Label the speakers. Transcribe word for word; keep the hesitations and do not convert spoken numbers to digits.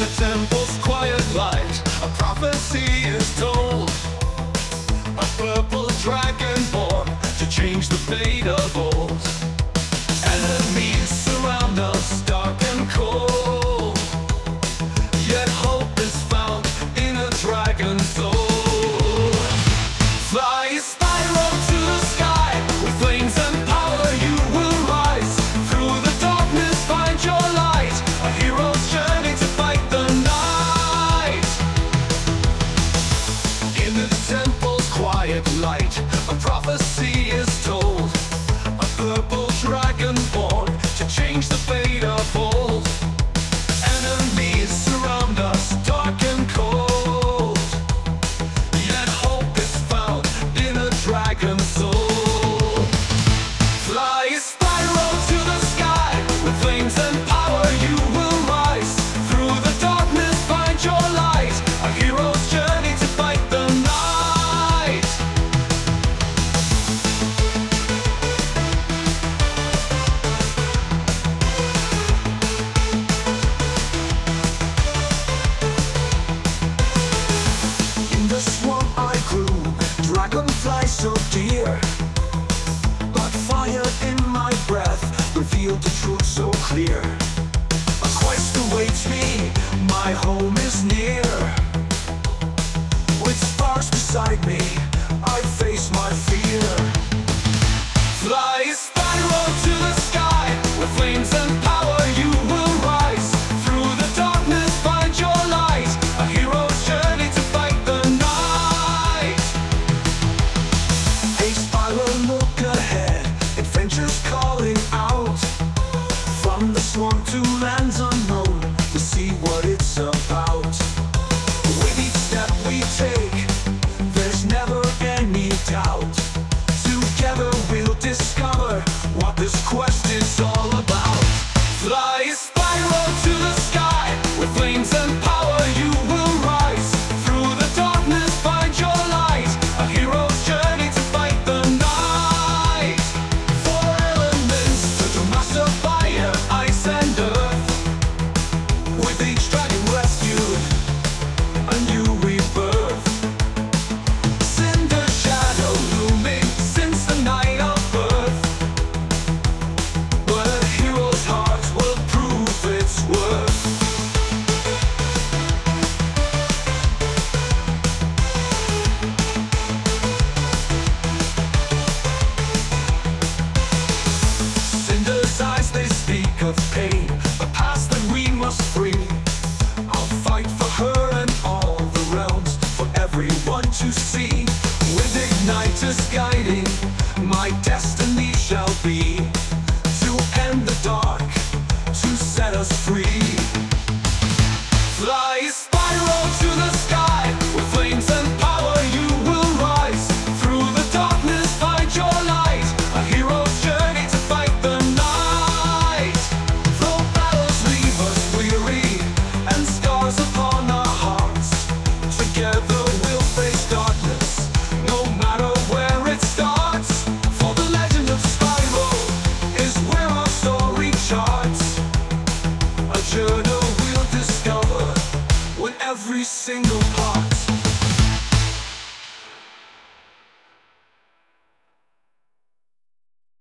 Speaker 1: a temple's quiet light, a prophecy is told. A purple dragon born to change the fate of old. Enemies surround us, dark and cold, yet hope is found in a dragon's soul. Fly a spiral to the sky, with flames and power you will rise. Through the darkness find your light, a hero's journey to fight the night. In the temple's quiet light, a prophecy is told. A purple dragon born to change the fate of old. Enemies surround us, dark and cold, yet hope is found in a dragon's soul. Fly a spiral to the sky, with flames and power you will rise. Through the darkness find your light, a hero's journey to fight the night. In the swamp I grew, dragonfly so dear, but fire in my breath revealed the truth so clear. A quest awaits me, my home is near. With stars beside me, I face my fear. Fly a spiral to the sky, with flames and power you will rise. Through the darkness find your light, a hero's journey to fight the night. A spiral, look ahead, adventures calling out. From the swamp to lands unknown, to see what it's about. With each step we take, there's never any doubt. Together we'll discover what this quest is all about. Fly a spiral to the sky, with flames and power you will rise. Through the darkness find your light, a hero's journey to fight the night. Four elements to master fire, ice and earth. With each dragon rescued, a new rebirth. Cinder shadow looming since the night of birth, but a hero's heart will prove its worth. Cinder's eyes, they speak of pain, a past that we must free. I'll fight for her and all the realms, for everyone to see. With Ignitus guiding, my destiny shall be.